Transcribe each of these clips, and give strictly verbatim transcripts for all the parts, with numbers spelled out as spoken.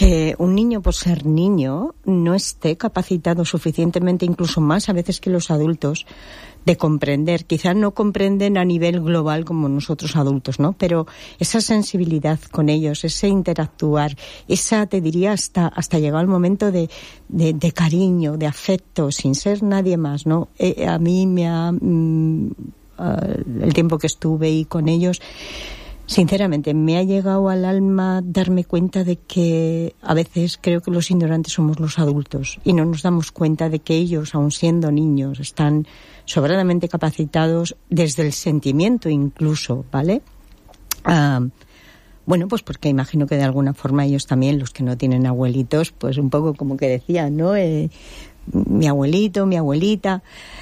que un niño, por ser niño, no esté capacitado suficientemente, incluso más a veces que los adultos, de comprender. Quizás no comprenden a nivel global como nosotros adultos, ¿no? Pero esa sensibilidad con ellos, ese interactuar, esa, te diría, hasta hasta llegar al momento de, de, de cariño, de afecto, sin ser nadie más, ¿no? Eh, a mí me ha... Mm, uh, el tiempo que estuve ahí con ellos, sinceramente, me ha llegado al alma darme cuenta de que a veces creo que los ignorantes somos los adultos y no nos damos cuenta de que ellos, aun siendo niños, están sobradamente capacitados desde el sentimiento incluso, ¿vale? Uh, bueno, pues porque imagino que de alguna forma ellos también, los que no tienen abuelitos, pues un poco como que decían, ¿no? Eh, mi abuelito, mi abuelita.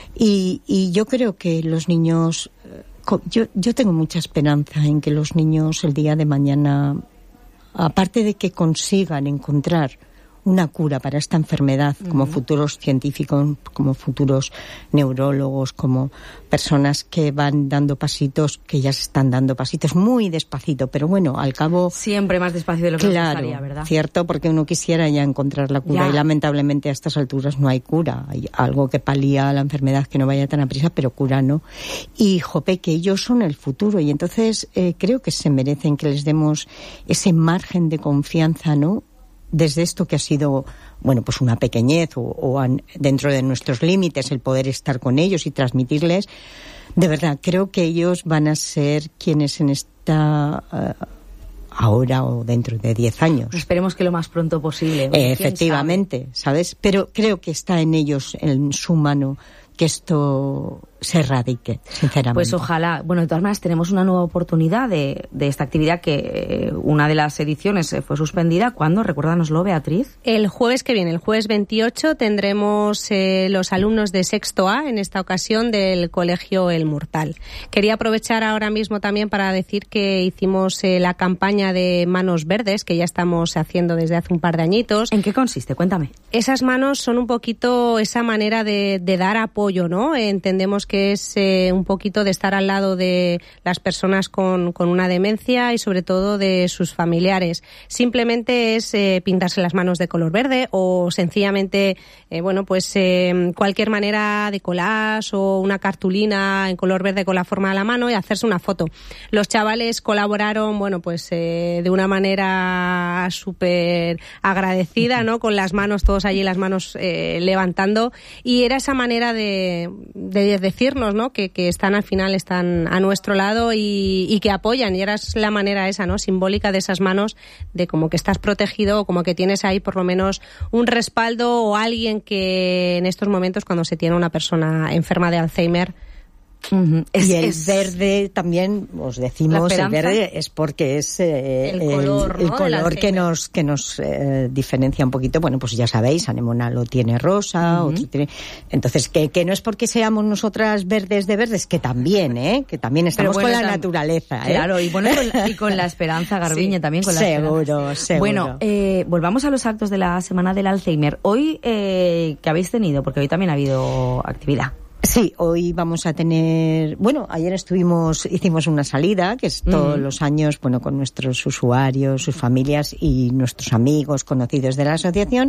Y, y yo creo que los niños... Yo, yo tengo mucha esperanza en que los niños el día de mañana, aparte de que consigan encontrar una cura para esta enfermedad, uh-huh, como futuros científicos, como futuros neurólogos, como personas que van dando pasitos, que ya se están dando pasitos muy despacito, pero bueno, al cabo... Siempre más despacio de lo que claro, nos gustaría, ¿verdad? Cierto, porque uno quisiera ya encontrar la cura ya. Y lamentablemente a estas alturas no hay cura. Hay algo que palía la enfermedad que no vaya tan a prisa, pero cura no. Y, jope, que ellos son el futuro y entonces eh, creo que se merecen que les demos ese margen de confianza, ¿no? Desde esto que ha sido, bueno, pues una pequeñez o, o an, dentro de nuestros límites el poder estar con ellos y transmitirles, de verdad, creo que ellos van a ser quienes en esta... Uh, ahora o dentro de diez años. Esperemos que lo más pronto posible. Eh, efectivamente, ¿sabes? Pero creo que está en ellos, en su mano, que esto se erradique, sinceramente. Pues ojalá. Bueno, de todas maneras tenemos una nueva oportunidad de, de esta actividad que una de las ediciones fue suspendida. ¿Cuándo? Recuérdanoslo, Beatriz. El jueves que viene, el jueves veintiocho, tendremos eh, los alumnos de sexto A, en esta ocasión del Colegio El Murtal. Quería aprovechar ahora mismo también para decir que hicimos eh, la campaña de Manos Verdes, que ya estamos haciendo desde hace un par de añitos. ¿En qué consiste? Cuéntame. Esas manos son un poquito esa manera de, de dar apoyo, ¿no? Entendemos que es eh, un poquito de estar al lado de las personas con, con una demencia y sobre todo de sus familiares. Simplemente es eh, pintarse las manos de color verde o sencillamente, eh, bueno, pues eh, cualquier manera de collage o una cartulina en color verde con la forma de la mano y hacerse una foto. Los chavales colaboraron, bueno, pues eh, de una manera súper agradecida, ¿no? Con las manos, todos allí las manos eh, levantando, y era esa manera de, de decirnos, ¿no? Que, que están al final, están a nuestro lado y, y que apoyan, y era la manera esa, ¿no? Simbólica de esas manos, de como que estás protegido o como que tienes ahí por lo menos un respaldo o alguien que en estos momentos, cuando se tiene una persona enferma de Alzheimer. Uh-huh. Es, y el es verde también, os decimos, el verde es porque es eh, el color, el, ¿no? el color que nos que nos eh, diferencia un poquito. Bueno, pues ya sabéis, Anemona lo tiene rosa, uh-huh. Otro tiene... Entonces, que, que no es porque seamos nosotras verdes de verdes, que también, ¿eh? Que también estamos bueno, con la tam... naturaleza, ¿eh? Claro, y bueno, con la, y con la esperanza, Garbiñe, sí, también con la seguro, esperanza. Seguro, Bueno, eh, volvamos a los actos de la Semana del Alzheimer. Hoy, eh, ¿qué habéis tenido? Porque hoy también ha habido actividad. Sí, hoy vamos a tener, bueno, ayer estuvimos, hicimos una salida, que es todos mm. los años, bueno, con nuestros usuarios, sus familias y nuestros amigos, conocidos de la asociación.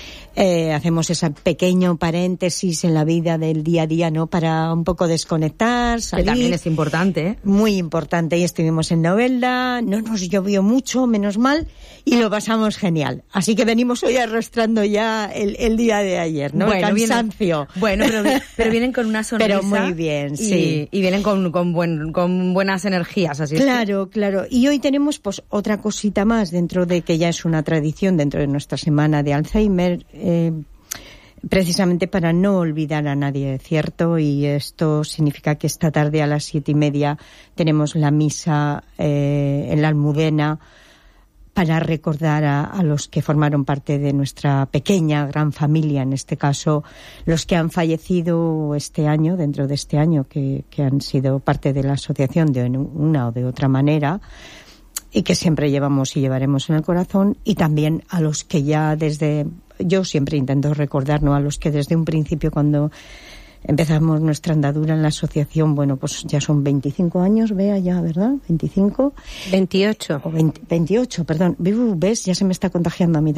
Eh, hacemos ese pequeño paréntesis en la vida del día a día, ¿no? Para un poco desconectar, salir. Que también es importante, ¿eh? Muy importante. Y estuvimos en Novelda, no nos llovió mucho, menos mal, y lo pasamos genial. Así que venimos hoy arrastrando ya el, el día de ayer, ¿no? Bueno, el cansancio. Vienen, bueno, pero, pero vienen con una sonrisa. Pero muy bien, sí. Y, y vienen con, con, buen, con buenas energías, así Claro, es que... claro. Y hoy tenemos, pues, otra cosita más dentro de que ya es una tradición dentro de nuestra semana de Alzheimer, Eh, precisamente para no olvidar a nadie, ¿cierto? Y esto significa que esta tarde a las siete y media tenemos la misa eh, en la Almudena para recordar a, a los que formaron parte de nuestra pequeña, gran familia, en este caso, los que han fallecido este año, dentro de este año, que, que han sido parte de la asociación de una o de otra manera, y que siempre llevamos y llevaremos en el corazón, y también a los que ya desde... Yo siempre intento recordar, ¿no? A los que desde un principio, cuando empezamos nuestra andadura en la asociación, bueno, pues ya son veinticinco años, vea ya, ¿verdad? veinticinco veintiocho O veinte, veintiocho, perdón. ¿Ves? Ya se me está contagiando a mí.